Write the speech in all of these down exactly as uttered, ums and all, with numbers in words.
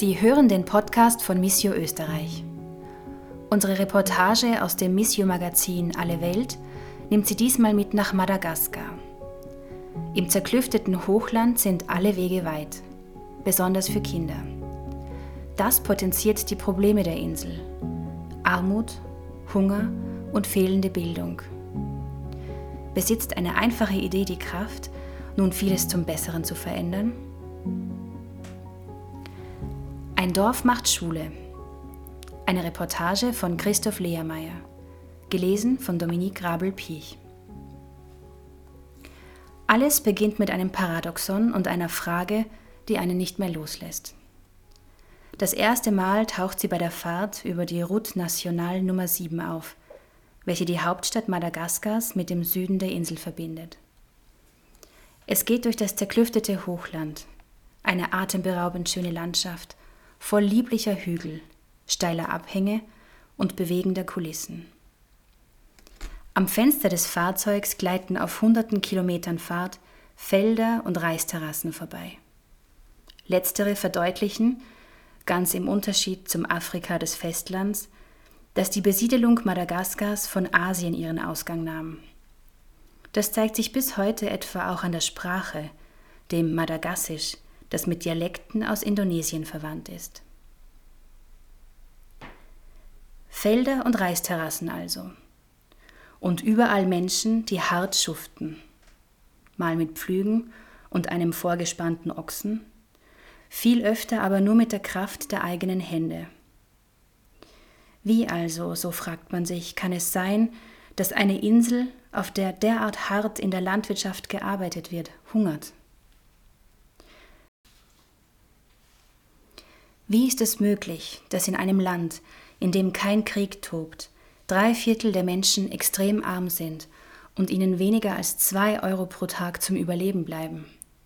Sie hören den Podcast von Missio Österreich. Unsere Reportage aus dem Missio-Magazin Alle Welt nimmt Sie diesmal mit nach Madagaskar. Im zerklüfteten Hochland sind alle Wege weit, besonders für Kinder. Das potenziert die Probleme der Insel: Armut, Hunger und fehlende Bildung. Besitzt eine einfache Idee die Kraft, nun vieles zum Besseren zu verändern? Ein Dorf macht Schule. Eine Reportage von Christoph Lehrmeier, gelesen von Dominique Rabel-Piech. Alles beginnt mit einem Paradoxon und einer Frage, die einen nicht mehr loslässt. Das erste Mal taucht sie bei der Fahrt über die Route Nationale Nummer sieben auf, welche die Hauptstadt Madagaskars mit dem Süden der Insel verbindet. Es geht durch das zerklüftete Hochland, eine atemberaubend schöne Landschaft, voll lieblicher Hügel, steiler Abhänge und bewegender Kulissen. Am Fenster des Fahrzeugs gleiten auf hunderten Kilometern Fahrt Felder und Reisterrassen vorbei. Letztere verdeutlichen, ganz im Unterschied zum Afrika des Festlands, dass die Besiedelung Madagaskars von Asien ihren Ausgang nahm. Das zeigt sich bis heute etwa auch an der Sprache, dem Madagassisch, das mit Dialekten aus Indonesien verwandt ist. Felder und Reisterrassen also. Und überall Menschen, die hart schuften. Mal mit Pflügen und einem vorgespannten Ochsen, viel öfter aber nur mit der Kraft der eigenen Hände. Wie also, so fragt man sich, kann es sein, dass eine Insel, auf der derart hart in der Landwirtschaft gearbeitet wird, hungert? Wie ist es möglich, dass in einem Land, in dem kein Krieg tobt, drei Viertel der Menschen extrem arm sind und ihnen weniger als zwei Euro pro Tag zum Überleben bleiben?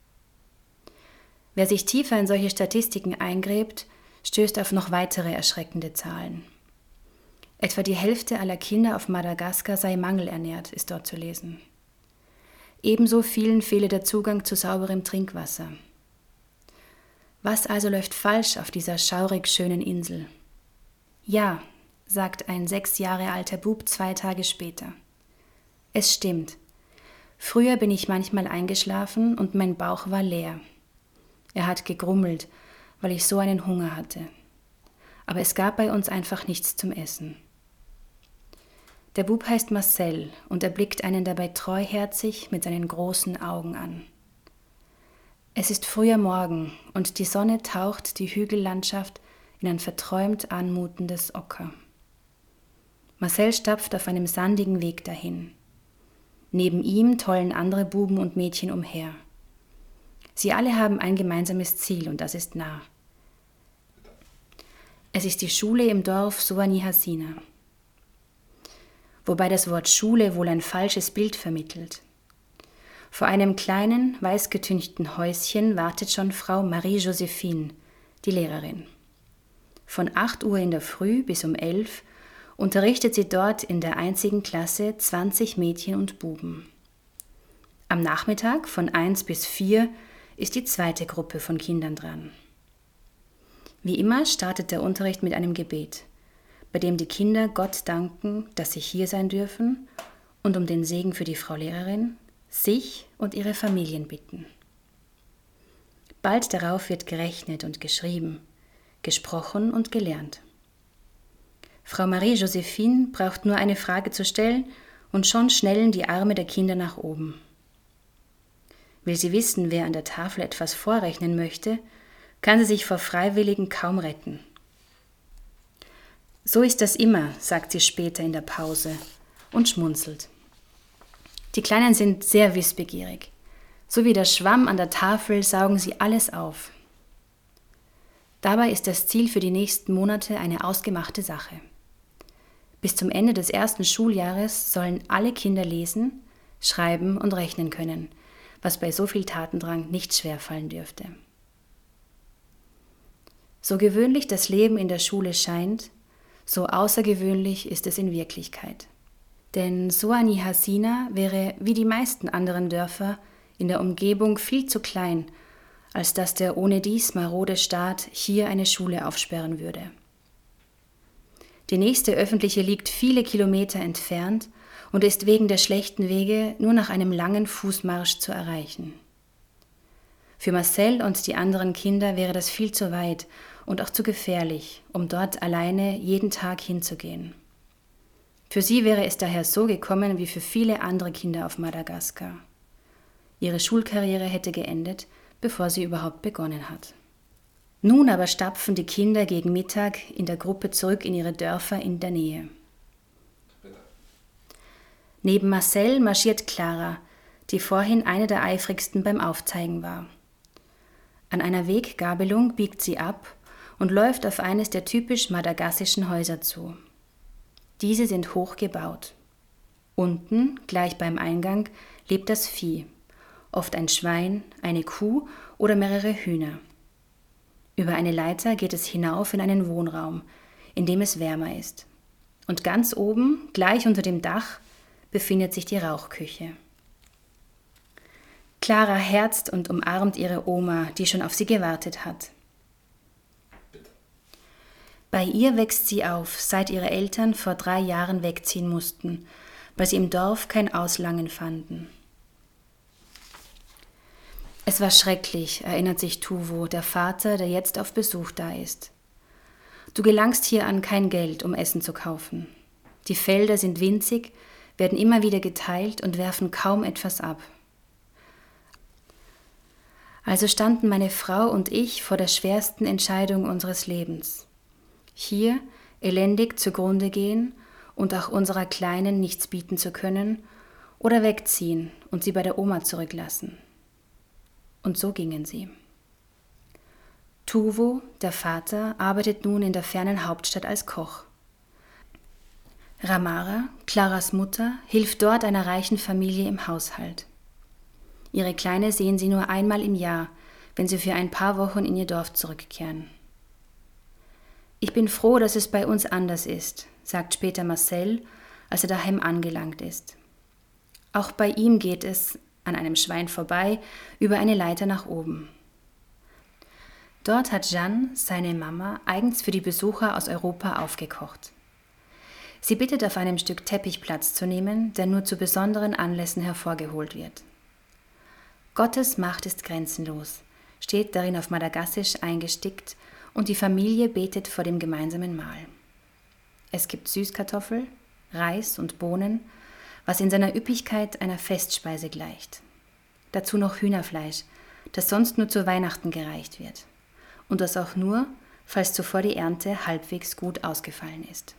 Wer sich tiefer in solche Statistiken eingräbt, stößt auf noch weitere erschreckende Zahlen. Etwa die Hälfte aller Kinder auf Madagaskar sei mangelernährt, ist dort zu lesen. Ebenso vielen fehle der Zugang zu sauberem Trinkwasser. Was also läuft falsch auf dieser schaurig schönen Insel? Ja, sagt ein sechs Jahre alter Bub zwei Tage später. Es stimmt. Früher bin ich manchmal eingeschlafen und mein Bauch war leer. Er hat gegrummelt, weil ich so einen Hunger hatte. Aber es gab bei uns einfach nichts zum Essen. Der Bub heißt Marcel und er blickt einen dabei treuherzig mit seinen großen Augen an. Es ist früher Morgen und die Sonne taucht die Hügellandschaft in ein verträumt anmutendes Ocker. Marcel stapft auf einem sandigen Weg dahin. Neben ihm tollen andere Buben und Mädchen umher. Sie alle haben ein gemeinsames Ziel und das ist nah. Es ist die Schule im Dorf Soanihasina. Wobei das Wort Schule wohl ein falsches Bild vermittelt. Vor einem kleinen, weißgetünchten Häuschen wartet schon Frau Marie-Josephine, die Lehrerin. Von acht Uhr in der Früh bis um elf unterrichtet sie dort in der einzigen Klasse zwanzig Mädchen und Buben. Am Nachmittag von eins bis vier ist die zweite Gruppe von Kindern dran. Wie immer startet der Unterricht mit einem Gebet, bei dem die Kinder Gott danken, dass sie hier sein dürfen und um den Segen für die Frau Lehrerin, sich und ihre Familien bitten. Bald darauf wird gerechnet und geschrieben, gesprochen und gelernt. Frau Marie-Josephine braucht nur eine Frage zu stellen und schon schnellen die Arme der Kinder nach oben. Will sie wissen, wer an der Tafel etwas vorrechnen möchte, kann sie sich vor Freiwilligen kaum retten. So ist das immer, sagt sie später in der Pause und schmunzelt. Die Kleinen sind sehr wissbegierig. So wie der Schwamm an der Tafel saugen sie alles auf. Dabei ist das Ziel für die nächsten Monate eine ausgemachte Sache. Bis zum Ende des ersten Schuljahres sollen alle Kinder lesen, schreiben und rechnen können, was bei so viel Tatendrang nicht schwerfallen dürfte. So gewöhnlich das Leben in der Schule scheint, so außergewöhnlich ist es in Wirklichkeit. Denn Soanihasina wäre wie die meisten anderen Dörfer in der Umgebung viel zu klein, als dass der ohnedies marode Staat hier eine Schule aufsperren würde. Die nächste öffentliche liegt viele Kilometer entfernt und ist wegen der schlechten Wege nur nach einem langen Fußmarsch zu erreichen. Für Marcel und die anderen Kinder wäre das viel zu weit und auch zu gefährlich, um dort alleine jeden Tag hinzugehen. Für sie wäre es daher so gekommen wie für viele andere Kinder auf Madagaskar. Ihre Schulkarriere hätte geendet, bevor sie überhaupt begonnen hat. Nun aber stapfen die Kinder gegen Mittag in der Gruppe zurück in ihre Dörfer in der Nähe. Neben Marcel marschiert Clara, die vorhin eine der eifrigsten beim Aufzeigen war. An einer Weggabelung biegt sie ab und läuft auf eines der typisch madagassischen Häuser zu. Diese sind hoch gebaut. Unten, gleich beim Eingang, lebt das Vieh, oft ein Schwein, eine Kuh oder mehrere Hühner. Über eine Leiter geht es hinauf in einen Wohnraum, in dem es wärmer ist. Und ganz oben, gleich unter dem Dach, befindet sich die Rauchküche. Clara herzt und umarmt ihre Oma, die schon auf sie gewartet hat. Bei ihr wächst sie auf, seit ihre Eltern vor drei Jahren wegziehen mussten, weil sie im Dorf kein Auslangen fanden. Es war schrecklich, erinnert sich Tuvo, der Vater, der jetzt auf Besuch da ist. Du gelangst hier an kein Geld, um Essen zu kaufen. Die Felder sind winzig, werden immer wieder geteilt und werfen kaum etwas ab. Also standen meine Frau und ich vor der schwersten Entscheidung unseres Lebens. Hier elendig zugrunde gehen und auch unserer Kleinen nichts bieten zu können oder wegziehen und sie bei der Oma zurücklassen. Und so gingen sie. Tuvo, der Vater, arbeitet nun in der fernen Hauptstadt als Koch. Ramara, Claras Mutter, hilft dort einer reichen Familie im Haushalt. Ihre Kleine sehen sie nur einmal im Jahr, wenn sie für ein paar Wochen in ihr Dorf zurückkehren. Ich bin froh, dass es bei uns anders ist, sagt später Marcel, als er daheim angelangt ist. Auch bei ihm geht es, an einem Schwein vorbei, über eine Leiter nach oben. Dort hat Jeanne, seine Mama, eigens für die Besucher aus Europa aufgekocht. Sie bittet, auf einem Stück Teppich Platz zu nehmen, der nur zu besonderen Anlässen hervorgeholt wird. Gottes Macht ist grenzenlos, steht darin auf Madagassisch eingestickt und die Familie betet vor dem gemeinsamen Mahl. Es gibt Süßkartoffel, Reis und Bohnen, was in seiner Üppigkeit einer Festspeise gleicht. Dazu noch Hühnerfleisch, das sonst nur zu Weihnachten gereicht wird. Und das auch nur, falls zuvor die Ernte halbwegs gut ausgefallen ist.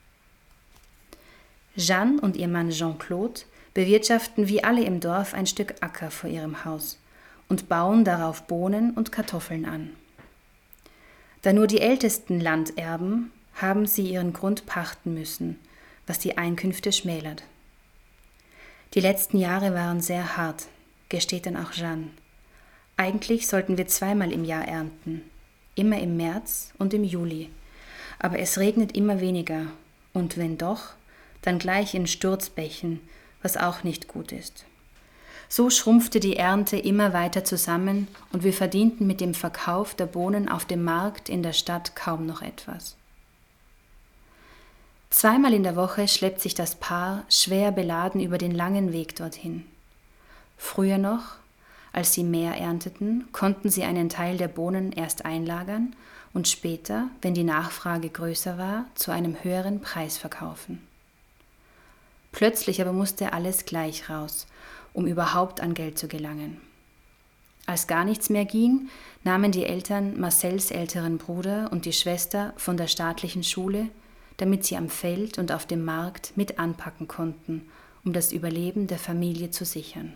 Jeanne und ihr Mann Jean-Claude bewirtschaften wie alle im Dorf ein Stück Acker vor ihrem Haus und bauen darauf Bohnen und Kartoffeln an. Da nur die ältesten Land erben, haben sie ihren Grund pachten müssen, was die Einkünfte schmälert. Die letzten Jahre waren sehr hart, gesteht dann auch Jeanne. Eigentlich sollten wir zweimal im Jahr ernten, immer im März und im Juli, aber es regnet immer weniger und wenn doch, dann gleich in Sturzbächen, was auch nicht gut ist. So schrumpfte die Ernte immer weiter zusammen und wir verdienten mit dem Verkauf der Bohnen auf dem Markt in der Stadt kaum noch etwas. Zweimal in der Woche schleppt sich das Paar schwer beladen über den langen Weg dorthin. Früher noch, als sie mehr ernteten, konnten sie einen Teil der Bohnen erst einlagern und später, wenn die Nachfrage größer war, zu einem höheren Preis verkaufen. Plötzlich aber musste alles gleich raus, um überhaupt an Geld zu gelangen. Als gar nichts mehr ging, nahmen die Eltern Marcels älteren Bruder und die Schwester von der staatlichen Schule, damit sie am Feld und auf dem Markt mit anpacken konnten, um das Überleben der Familie zu sichern.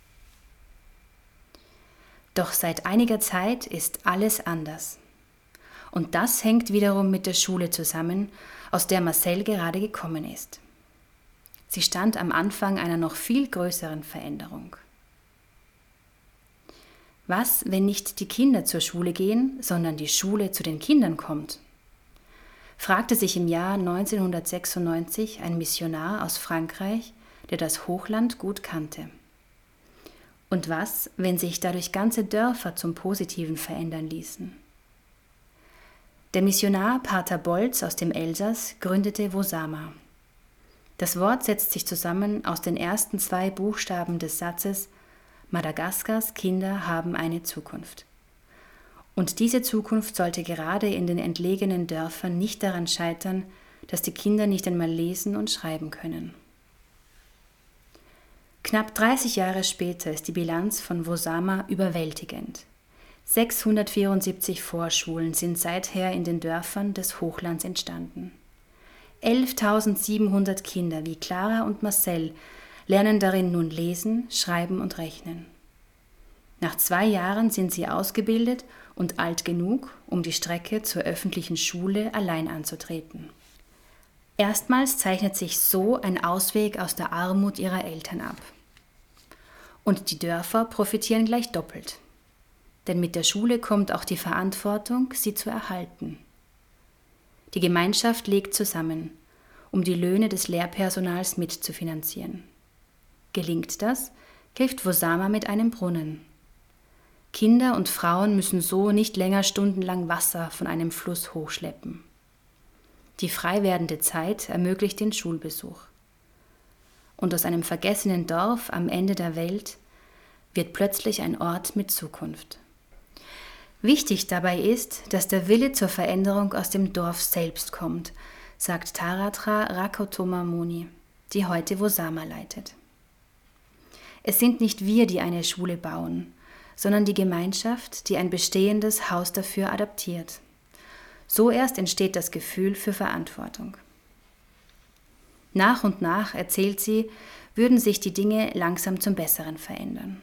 Doch seit einiger Zeit ist alles anders. Und das hängt wiederum mit der Schule zusammen, aus der Marcel gerade gekommen ist. Sie stand am Anfang einer noch viel größeren Veränderung. Was, wenn nicht die Kinder zur Schule gehen, sondern die Schule zu den Kindern kommt? Fragte sich im Jahr neunzehnhundertsechsundneunzig ein Missionar aus Frankreich, der das Hochland gut kannte. Und was, wenn sich dadurch ganze Dörfer zum Positiven verändern ließen? Der Missionar Pater Bolz aus dem Elsass gründete Wosama. Das Wort setzt sich zusammen aus den ersten zwei Buchstaben des Satzes Madagaskars Kinder haben eine Zukunft. Und diese Zukunft sollte gerade in den entlegenen Dörfern nicht daran scheitern, dass die Kinder nicht einmal lesen und schreiben können. Knapp dreißig Jahre später ist die Bilanz von Wosama überwältigend. sechshundertvierundsiebzig Vorschulen sind seither in den Dörfern des Hochlands entstanden. elftausendsiebenhundert Kinder wie Clara und Marcel lernen darin nun lesen, schreiben und rechnen. Nach zwei Jahren sind sie ausgebildet und alt genug, um die Strecke zur öffentlichen Schule allein anzutreten. Erstmals zeichnet sich so ein Ausweg aus der Armut ihrer Eltern ab. Und die Dörfer profitieren gleich doppelt. Denn mit der Schule kommt auch die Verantwortung, sie zu erhalten. Die Gemeinschaft legt zusammen, um die Löhne des Lehrpersonals mitzufinanzieren. Gelingt das, hilft Wosama mit einem Brunnen. Kinder und Frauen müssen so nicht länger stundenlang Wasser von einem Fluss hochschleppen. Die frei werdende Zeit ermöglicht den Schulbesuch. Und aus einem vergessenen Dorf am Ende der Welt wird plötzlich ein Ort mit Zukunft. Wichtig dabei ist, dass der Wille zur Veränderung aus dem Dorf selbst kommt, sagt Taratra Rakotomamoni, die heute Wosama leitet. Es sind nicht wir, die eine Schule bauen, sondern die Gemeinschaft, die ein bestehendes Haus dafür adaptiert. So erst entsteht das Gefühl für Verantwortung. Nach und nach, erzählt sie, würden sich die Dinge langsam zum Besseren verändern.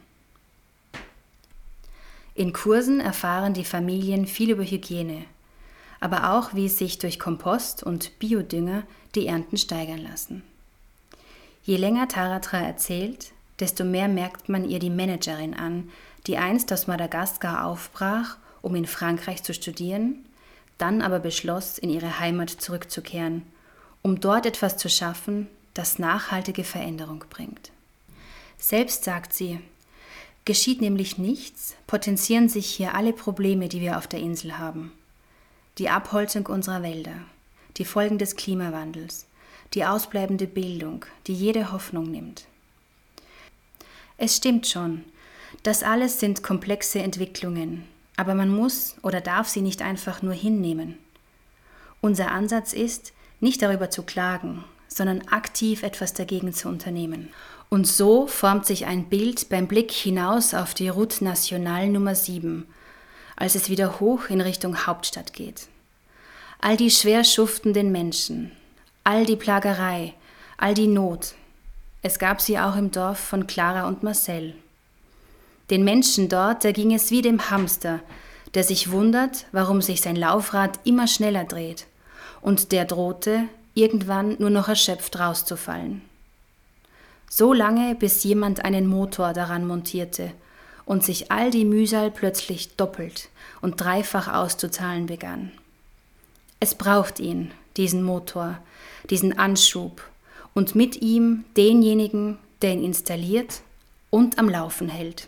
In Kursen erfahren die Familien viel über Hygiene, aber auch, wie sich durch Kompost und Biodünger die Ernten steigern lassen. Je länger Taratra erzählt, desto mehr merkt man ihr die Managerin an, die einst aus Madagaskar aufbrach, um in Frankreich zu studieren, dann aber beschloss, in ihre Heimat zurückzukehren, um dort etwas zu schaffen, das nachhaltige Veränderung bringt. Selbst sagt sie, geschieht nämlich nichts, potenzieren sich hier alle Probleme, die wir auf der Insel haben. Die Abholzung unserer Wälder, die Folgen des Klimawandels, die ausbleibende Bildung, die jede Hoffnung nimmt. Es stimmt schon, das alles sind komplexe Entwicklungen, aber man muss oder darf sie nicht einfach nur hinnehmen. Unser Ansatz ist, nicht darüber zu klagen, sondern aktiv etwas dagegen zu unternehmen. Und so formt sich ein Bild beim Blick hinaus auf die Route Nationale Nummer sieben, als es wieder hoch in Richtung Hauptstadt geht. All die schwer schuftenden Menschen, all die Plagerei, all die Not. Es gab sie auch im Dorf von Clara und Marcel. Den Menschen dort, da ging es wie dem Hamster, der sich wundert, warum sich sein Laufrad immer schneller dreht und der drohte, irgendwann nur noch erschöpft rauszufallen. So lange, bis jemand einen Motor daran montierte und sich all die Mühsal plötzlich doppelt und dreifach auszuzahlen begann. Es braucht ihn, diesen Motor, diesen Anschub und mit ihm denjenigen, der ihn installiert und am Laufen hält.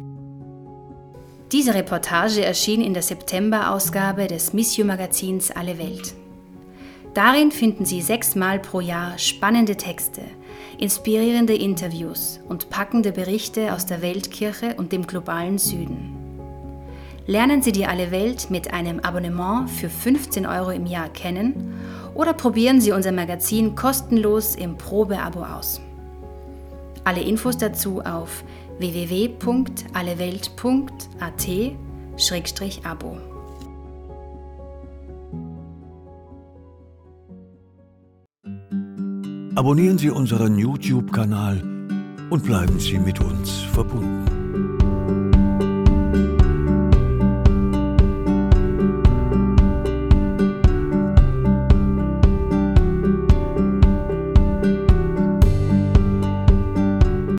Diese Reportage erschien in der September-Ausgabe des Missio-Magazins Alle Welt. Darin finden Sie sechsmal pro Jahr spannende Texte, inspirierende Interviews und packende Berichte aus der Weltkirche und dem globalen Süden. Lernen Sie die Alle Welt mit einem Abonnement für fünfzehn Euro im Jahr kennen oder probieren Sie unser Magazin kostenlos im Probeabo aus. Alle Infos dazu auf w w w punkt allewelt punkt a t Schrägstrich Abo. Abonnieren Sie unseren YouTube-Kanal und bleiben Sie mit uns verbunden.